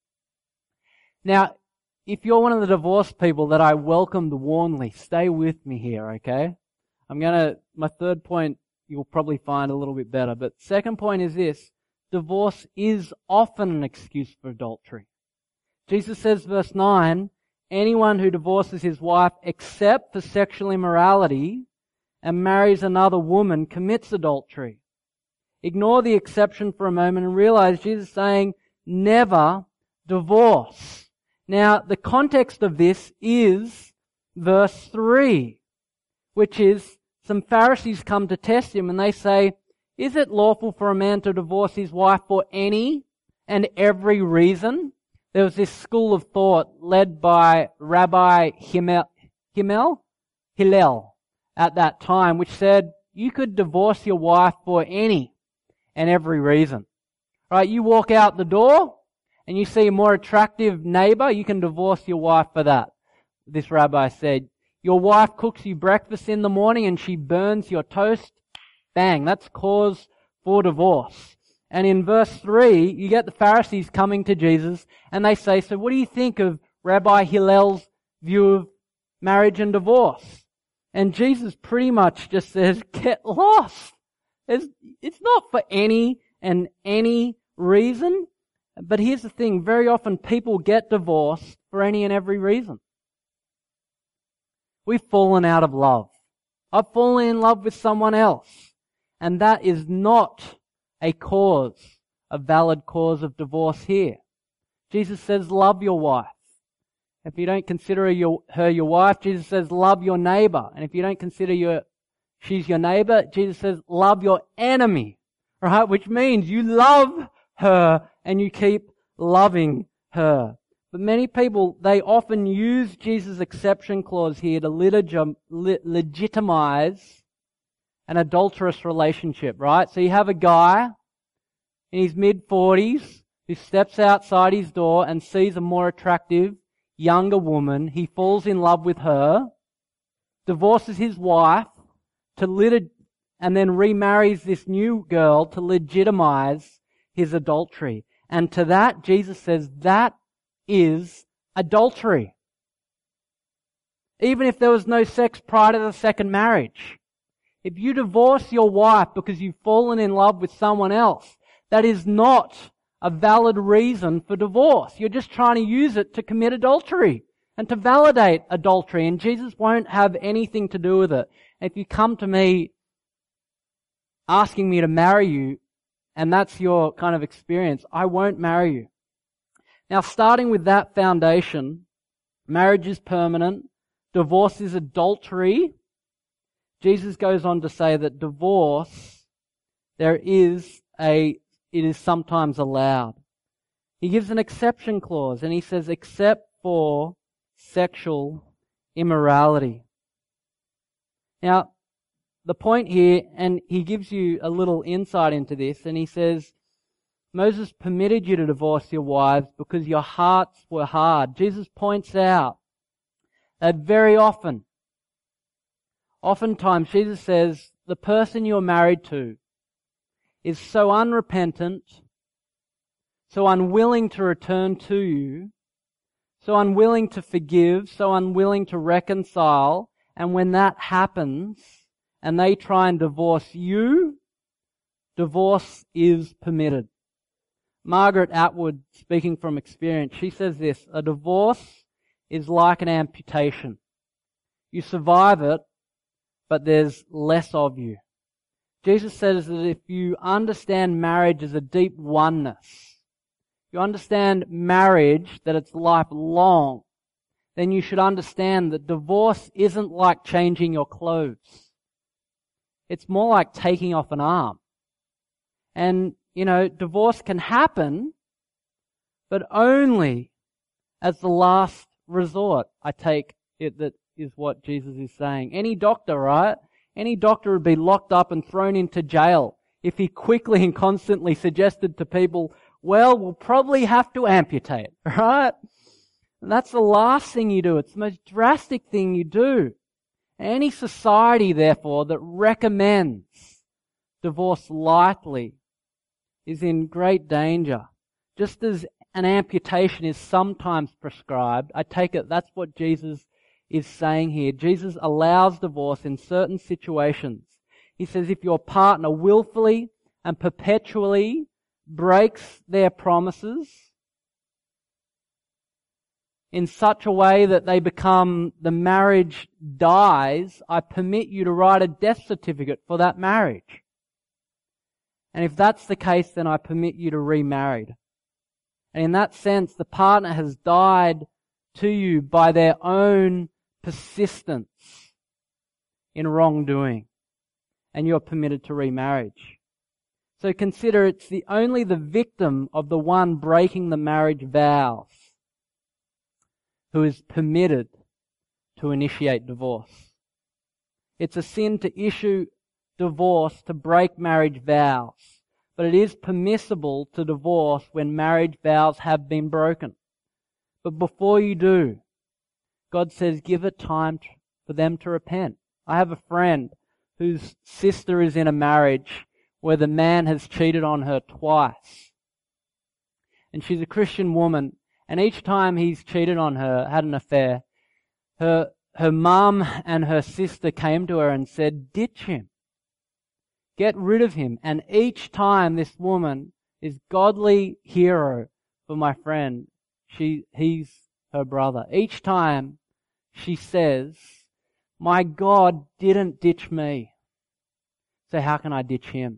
Now, if you're one of the divorced people that I welcomed warmly, stay with me here, okay? My third point you'll probably find a little bit better, but second point is this: divorce is often an excuse for adultery. Jesus says, verse 9, anyone who divorces his wife except for sexual immorality and marries another woman commits adultery. Ignore the exception for a moment and realize Jesus is saying, never divorce. Now, the context of this is verse 3, which is some Pharisees come to test him and they say, is it lawful for a man to divorce his wife for any and every reason? There was this school of thought led by Rabbi Hillel at that time, which said you could divorce your wife for any and every reason. Right? You walk out the door and you see a more attractive neighbor, you can divorce your wife for that. This rabbi said, your wife cooks you breakfast in the morning and she burns your toast. Bang, that's cause for divorce. And in verse 3, you get the Pharisees coming to Jesus and they say, so what do you think of Rabbi Hillel's view of marriage and divorce? And Jesus pretty much just says, get lost. It's not for any and any reason. But here's the thing, very often people get divorced for any and every reason. We've fallen out of love. I've fallen in love with someone else. And that is not a valid cause of divorce here. Jesus says, love your wife. If you don't consider her your wife, Jesus says, love your neighbor. And if you don't consider she's your neighbor, Jesus says, love your enemy. Right? Which means you love her and you keep loving her. But many people, they often use Jesus' exception clause here to legitimize an adulterous relationship, right? So you have a guy in his mid-40s who steps outside his door and sees a more attractive, younger woman. He falls in love with her, divorces his wife, and then remarries this new girl to legitimize his adultery. And to that, Jesus says, that is adultery. Even if there was no sex prior to the second marriage. If you divorce your wife because you've fallen in love with someone else, that is not a valid reason for divorce. You're just trying to use it to commit adultery and to validate adultery, and Jesus won't have anything to do with it. If you come to me asking me to marry you, and that's your kind of experience, I won't marry you. Now, starting with that foundation, marriage is permanent, divorce is adultery. Jesus goes on to say that divorce, it is sometimes allowed. He gives an exception clause, and he says, except for sexual immorality. Now, the point here, and he gives you a little insight into this, and he says, Moses permitted you to divorce your wives because your hearts were hard. Jesus points out that very oftentimes Jesus says, the person you're married to is so unrepentant, so unwilling to return to you, so unwilling to forgive, so unwilling to reconcile, and when that happens, and they try and divorce you, divorce is permitted. Margaret Atwood, speaking from experience, she says this, a divorce is like an amputation. You survive it, but there's less of you. Jesus says that if you understand marriage as a deep oneness, you understand marriage, that it's lifelong, then you should understand that divorce isn't like changing your clothes. It's more like taking off an arm. And, divorce can happen, but only as the last resort. I take it that is what Jesus is saying. Any doctor, right? Any doctor would be locked up and thrown into jail if he quickly and constantly suggested to people, well, we'll probably have to amputate, right? And that's the last thing you do. It's the most drastic thing you do. Any society, therefore, that recommends divorce lightly is in great danger. Just as an amputation is sometimes prescribed, I take it that's what Jesus is saying here. Jesus allows divorce in certain situations. He says if your partner willfully and perpetually breaks their promises in such a way that the marriage dies, I permit you to write a death certificate for that marriage. And if that's the case, then I permit you to remarry. And in that sense, the partner has died to you by their own persistence in wrongdoing, and you're permitted to remarriage. So consider it's only the victim of the one breaking the marriage vows who is permitted to initiate divorce. It's a sin to issue divorce to break marriage vows, but it is permissible to divorce when marriage vows have been broken. But before you do, God says give it time for them to repent. I have a friend whose sister is in a marriage where the man has cheated on her twice. And she's a Christian woman, and each time he's cheated on her, had an affair, her mum and her sister came to her and said, ditch him. Get rid of him. And each time this woman is godly hero for my friend. He's her brother. Each time she says, my God didn't ditch me, so how can I ditch him?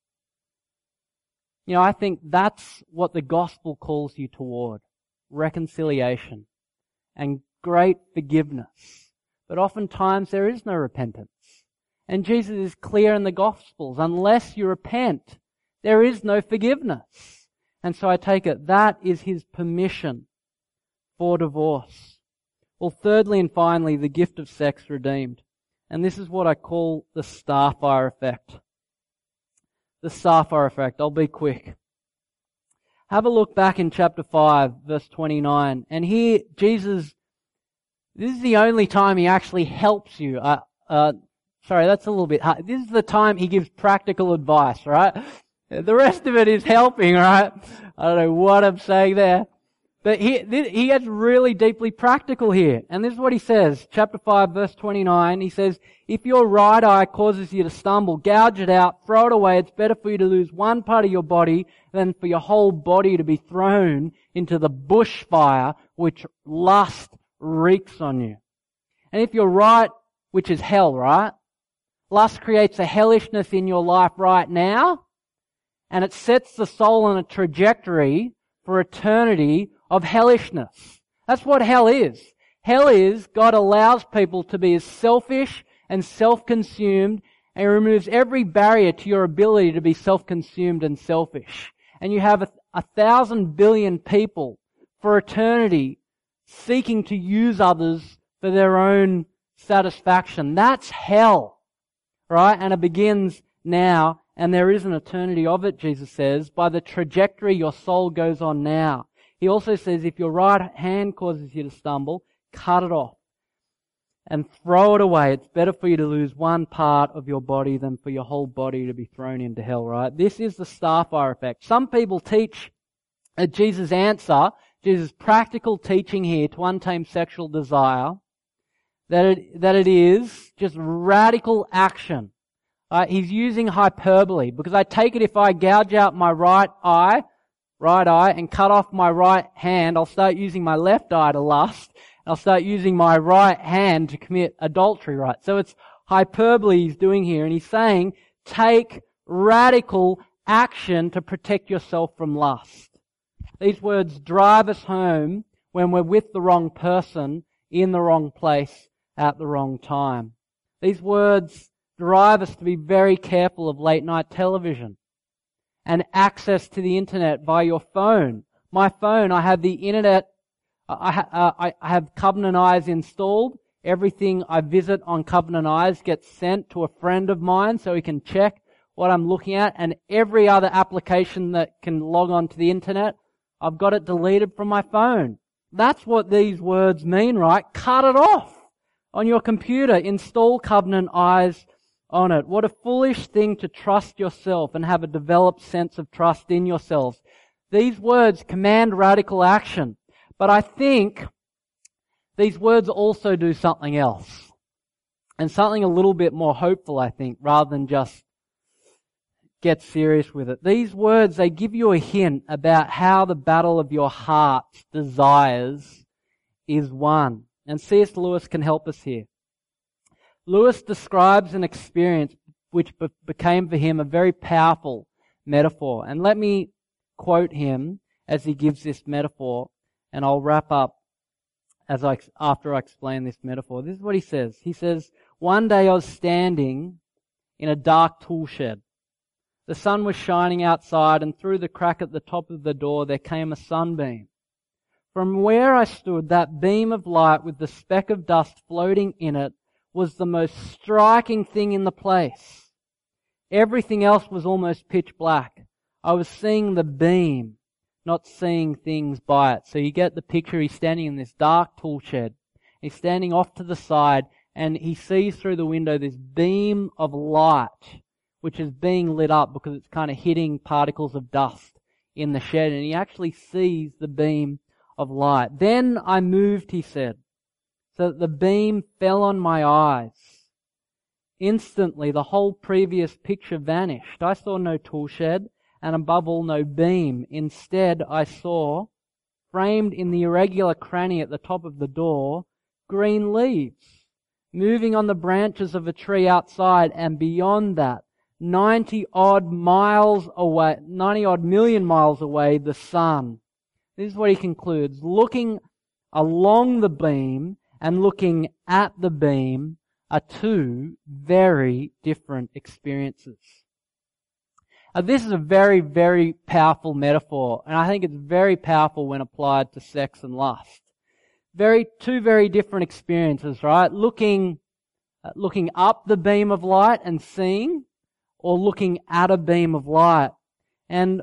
I think that's what the gospel calls you toward. Reconciliation and great forgiveness. But oftentimes there is no repentance. And Jesus is clear in the Gospels. Unless you repent, there is no forgiveness. And so I take it that is his permission for divorce. Well, thirdly and finally, the gift of sex redeemed. And this is what I call the starfire effect. The starfire effect. I'll be quick. Have a look back in chapter 5, verse 29. And here, Jesus, this is the only time he actually helps you. Sorry, that's a little bit hard. This is the time he gives practical advice, right? The rest of it is helping, right? I don't know what I'm saying there. But he gets really deeply practical here. And this is what he says. Chapter 5, verse 29. He says, if your right eye causes you to stumble, gouge it out, throw it away. It's better for you to lose one part of your body than for your whole body to be thrown into the bushfire which lust wreaks on you. And if your right, which is hell, right? Lust creates a hellishness in your life right now. and it sets the soul on a trajectory for eternity of hellishness. That's what hell is. Hell is God allows people to be as selfish and self-consumed, and He removes every barrier to your ability to be self-consumed and selfish. And you have 1,000 billion people for eternity seeking to use others for their own satisfaction. That's hell, right? And it begins now, and there is an eternity of it, Jesus says, by the trajectory your soul goes on now. He also says if your right hand causes you to stumble, cut it off and throw it away. It's better for you to lose one part of your body than for your whole body to be thrown into hell, right? This is the starfire effect. Some people teach that Jesus' answer, Jesus' practical teaching here to untamed sexual desire, that it is just radical action. He's using hyperbole, because I take it if I gouge out my right eye, and cut off my right hand, I'll start using my left eye to lust. I'll start using my right hand to commit adultery, right? So it's hyperbole he's doing here, and he's saying, take radical action to protect yourself from lust. These words drive us home when we're with the wrong person, in the wrong place, at the wrong time. These words drive us to be very careful of late night television and access to the internet via your phone. My phone, I have the internet, I have Covenant Eyes installed. Everything I visit on Covenant Eyes gets sent to a friend of mine so he can check what I'm looking at, and every other application that can log on to the internet, I've got it deleted from my phone. That's what these words mean, right? Cut it off on your computer. Install Covenant Eyes on it. What a foolish thing to trust yourself and have a developed sense of trust in yourselves. These words command radical action. But I think these words also do something else. And something a little bit more hopeful, I think, rather than just get serious with it. These words, they give you a hint about how the battle of your heart's desires is won. And C.S. Lewis can help us here. Lewis describes an experience which became for him a very powerful metaphor. And let me quote him as he gives this metaphor, and I'll wrap up after I explain this metaphor. This is what he says. He says, one day I was standing in a dark tool shed. The sun was shining outside, and through the crack at the top of the door there came a sunbeam. From where I stood, that beam of light with the speck of dust floating in it was the most striking thing in the place. Everything else was almost pitch black. I was seeing the beam, not seeing things by it. So you get the picture. He's standing in this dark tool shed. He's standing off to the side, and he sees through the window this beam of light, which is being lit up because it's kind of hitting particles of dust in the shed, and he actually sees the beam of light. Then I moved, he said, so that the beam fell on my eyes. Instantly, the whole previous picture vanished. I saw no tool shed, and above all, no beam. Instead, I saw, framed in the irregular cranny at the top of the door, green leaves, moving on the branches of a tree outside, and beyond that, 90 odd million miles away, the sun. This is what he concludes. Looking along the beam and looking at the beam are two very different experiences. This is a very, very powerful metaphor, and I think it's very powerful when applied to sex and lust. Two very different experiences, right? Looking up the beam of light and seeing, or looking at a beam of light. And,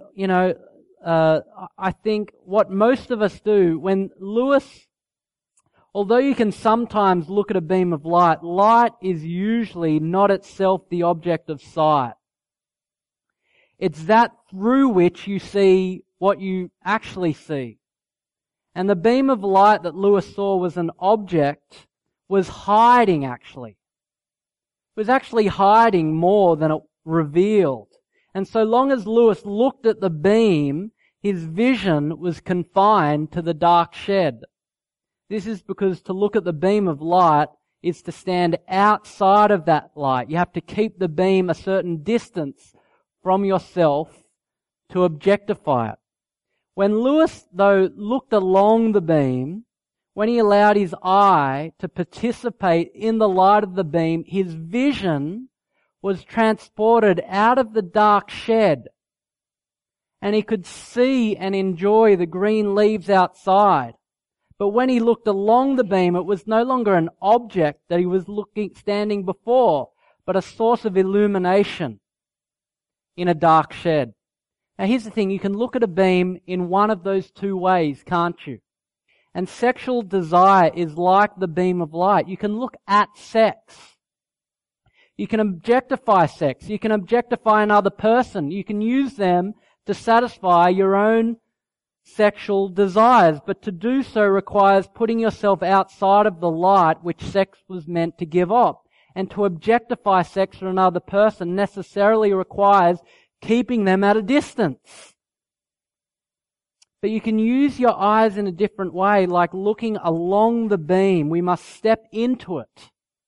I think what most of us do, when Lewis, although you can sometimes look at a beam of light, light is usually not itself the object of sight. It's that through which you see what you actually see. And the beam of light that Lewis saw was an object, was hiding actually. It was actually hiding more than it revealed. And so long as Lewis looked at the beam, his vision was confined to the dark shed. This is because to look at the beam of light is to stand outside of that light. You have to keep the beam a certain distance from yourself to objectify it. When Lewis, though, looked along the beam, when he allowed his eye to participate in the light of the beam, his vision was transported out of the dark shed, and he could see and enjoy the green leaves outside. But when he looked along the beam, it was no longer an object that he was standing before, but a source of illumination in a dark shed. Now here's the thing, you can look at a beam in one of those two ways, can't you? And sexual desire is like the beam of light. You can look at sex. You can objectify sex. You can objectify another person. You can use them to satisfy your own sexual desires. But to do so requires putting yourself outside of the light which sex was meant to give off. And to objectify sex for another person necessarily requires keeping them at a distance. But you can use your eyes in a different way, like looking along the beam. We must step into it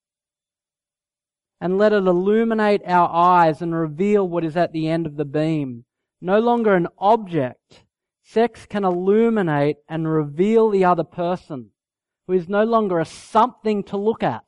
and let it illuminate our eyes and reveal what is at the end of the beam. No longer an object, sex can illuminate and reveal the other person, who is no longer a something to look at,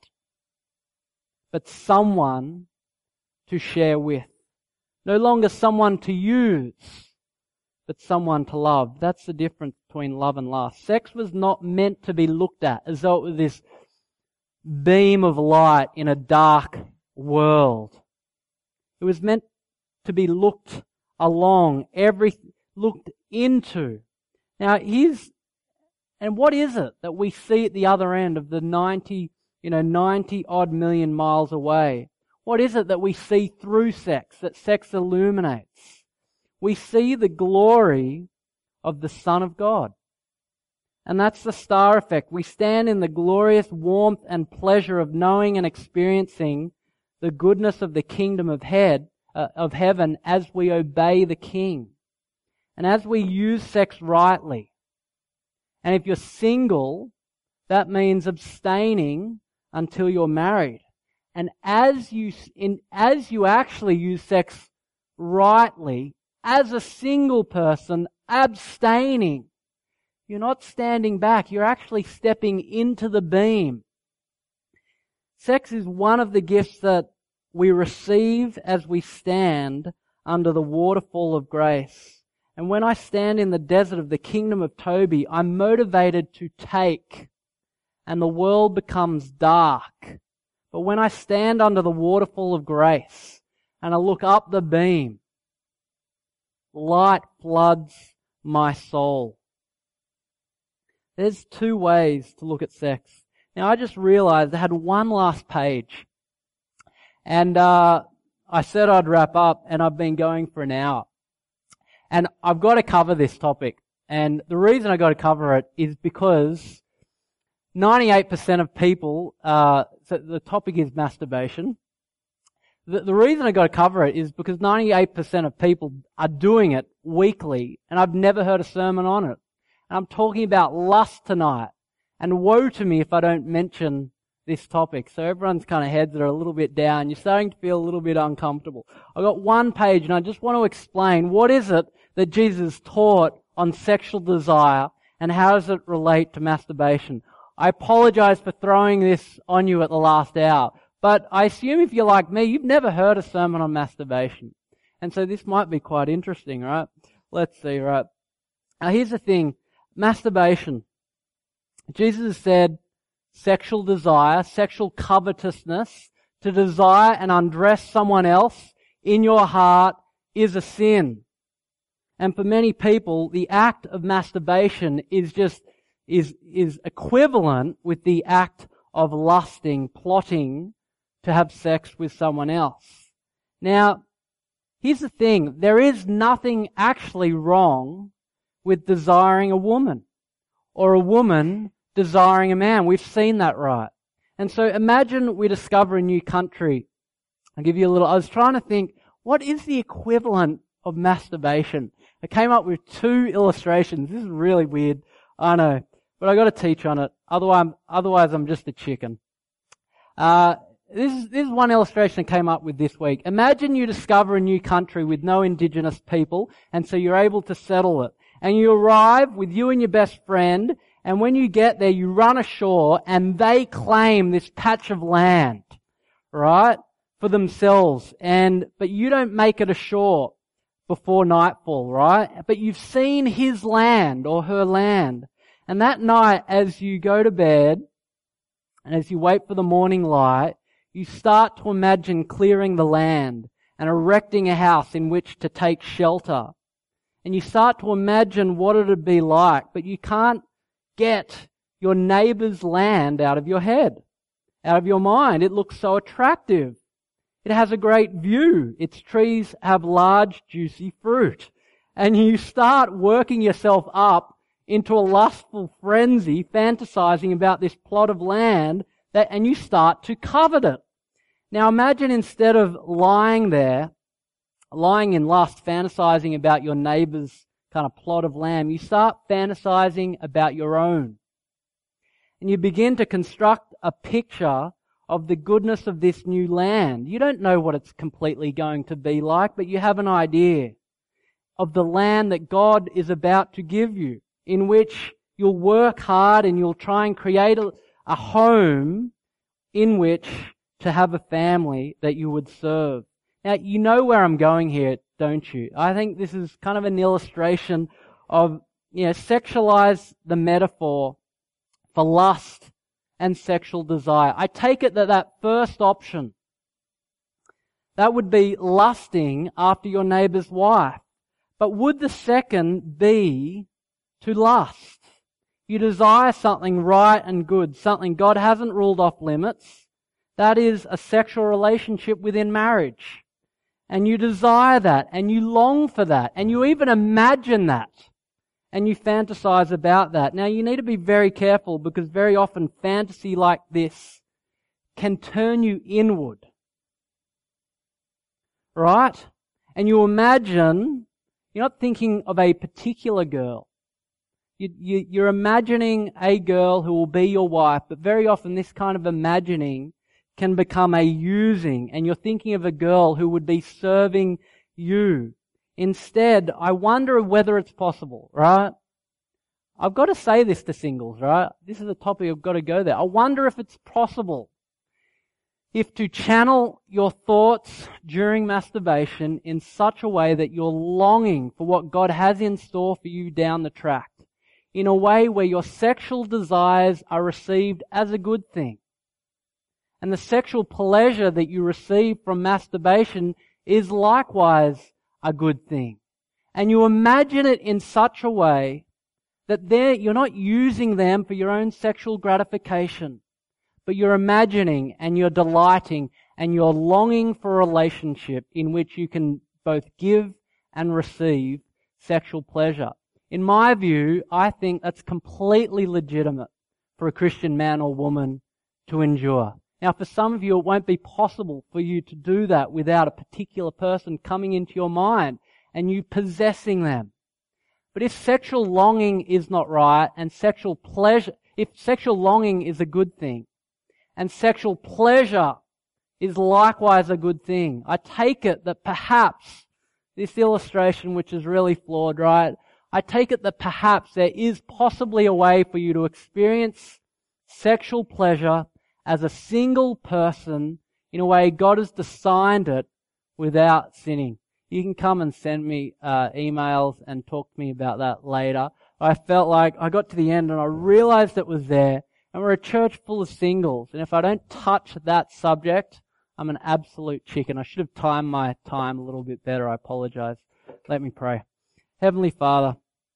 but someone to share with. No longer someone to use, but someone to love. That's the difference between love and lust. Sex was not meant to be looked at as though it was this beam of light in a dark world. It was meant to be looked along, looked into. Now and what is it that we see at the other end of the 90 odd million miles away? What is it that we see through sex, that sex illuminates? We see the glory of the Son of God. And that's the star effect. We stand in the glorious warmth and pleasure of knowing and experiencing the goodness of the kingdom of heaven as we obey the King. And as we use sex rightly. And if you're single, that means abstaining until you're married. And as you actually use sex rightly, as a single person, abstaining, you're not standing back, you're actually stepping into the beam. Sex is one of the gifts that we receive as we stand under the waterfall of grace. And when I stand in the desert of the kingdom of Toby, I'm motivated to take, and the world becomes dark. But when I stand under the waterfall of grace and I look up the beam, light floods my soul. There's two ways to look at sex. Now I just realized I had one last page. And I said I'd wrap up, and I've been going for an hour. And I've got to cover this topic. And the reason I got to cover it is because 98% of people, so the topic is masturbation. The reason I got to cover it is because 98% of people are doing it weekly, and I've never heard a sermon on it. And I'm talking about lust tonight. And woe to me if I don't mention this topic. So everyone's kind of heads are a little bit down. You're starting to feel a little bit uncomfortable. I've got one page, and I just want to explain what is it that Jesus taught on sexual desire, and how does it relate to masturbation. I apologize for throwing this on you at the last hour, but I assume if you're like me, you've never heard a sermon on masturbation. And so this might be quite interesting, right? Let's see, right? Now here's the thing. Masturbation. Jesus said sexual desire, sexual covetousness, to desire and undress someone else in your heart is a sin. And for many people, the act of masturbation is equivalent with the act of lusting, plotting to have sex with someone else. Now, here's the thing. There is nothing actually wrong with desiring a woman or a woman desiring a man. We've seen that, right? And so imagine we discover a new country. I was trying to think, what is the equivalent of masturbation? I came up with two illustrations. This is really weird. I know. But I got to teach on it. Otherwise I'm just a chicken. this is one illustration I came up with this week. Imagine you discover a new country with no indigenous people, and so you're able to settle it. And you arrive with you and your best friend, and when you get there, you run ashore, and they claim this patch of land, right, for themselves. But you don't make it ashore before nightfall, right? But you've seen his land or her land. And that night, as you go to bed, and as you wait for the morning light, you start to imagine clearing the land and erecting a house in which to take shelter. And you start to imagine what it would be like, but you can't get your neighbour's land out of your head, out of your mind. It looks so attractive. It has a great view. Its trees have large, juicy fruit. And you start working yourself up into a lustful frenzy, fantasizing about this plot of land, and you start to covet it. Now imagine instead of lying there, lying in lust, fantasizing about your neighbour's kind of plot of land, you start fantasizing about your own. And you begin to construct a picture of the goodness of this new land. You don't know what it's completely going to be like, but you have an idea of the land that God is about to give you, in which you'll work hard and you'll try and create a home in which to have a family that you would serve. Now, you know where I'm going here, don't you? I think this is kind of an illustration of, sexualize the metaphor for lust and sexual desire. I take it that first option, that would be lusting after your neighbour's wife. But would the second be to lust? You desire something right and good, something God hasn't ruled off limits. That is a sexual relationship within marriage. And you desire that, and you long for that, and you even imagine that, and you fantasize about that. Now you need to be very careful, because very often fantasy like this can turn you inward. Right? And you imagine, you're not thinking of a particular girl. You're imagining a girl who will be your wife, but very often this kind of imagining can become a using, and you're thinking of a girl who would be serving you. Instead, I wonder whether it's possible, right? I've got to say this to singles, right? This is a topic I've got to go there. I wonder if it's possible if to channel your thoughts during masturbation in such a way that you're longing for what God has in store for you down the track, in a way where your sexual desires are received as a good thing. And the sexual pleasure that you receive from masturbation is likewise a good thing. And you imagine it in such a way that you're not using them for your own sexual gratification, but you're imagining and you're delighting and you're longing for a relationship in which you can both give and receive sexual pleasure. In my view, I think that's completely legitimate for a Christian man or woman to endure. Now, for some of you, it won't be possible for you to do that without a particular person coming into your mind and you possessing them. But if sexual longing is not right, and sexual pleasure, if sexual longing is a good thing, and sexual pleasure is likewise a good thing, I take it that perhaps this illustration, which is really flawed, right? I take it that perhaps there is possibly a way for you to experience sexual pleasure as a single person in a way God has designed it without sinning. You can come and send me emails and talk to me about that later. I felt like I got to the end and I realized it was there, and we're a church full of singles, and if I don't touch that subject, I'm an absolute chicken. I should have timed my time a little bit better. I apologize. Let me pray. Heavenly Father,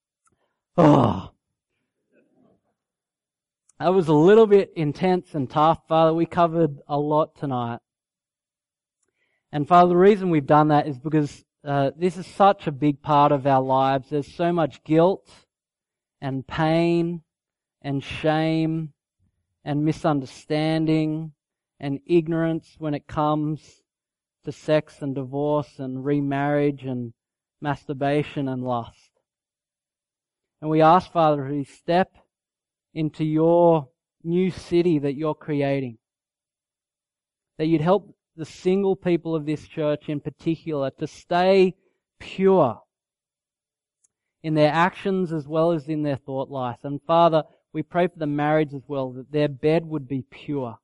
that was a little bit intense and tough, Father. We covered a lot tonight. And Father, the reason we've done that is because this is such a big part of our lives. There's so much guilt and pain and shame and misunderstanding and ignorance when it comes to sex and divorce and remarriage and masturbation and lust. And we ask, Father, to step into your new city that you're creating, that you'd help the single people of this church in particular to stay pure in their actions as well as in their thought life. And Father, we pray for the marriage as well, that their bed would be pure.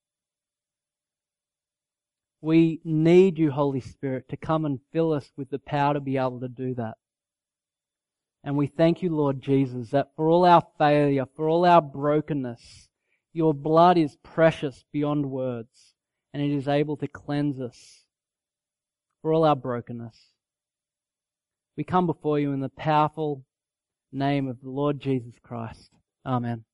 We need you, Holy Spirit, to come and fill us with the power to be able to do that. And we thank you, Lord Jesus, that for all our failure, for all our brokenness, your blood is precious beyond words, and it is able to cleanse us for all our brokenness. We come before you in the powerful name of the Lord Jesus Christ. Amen.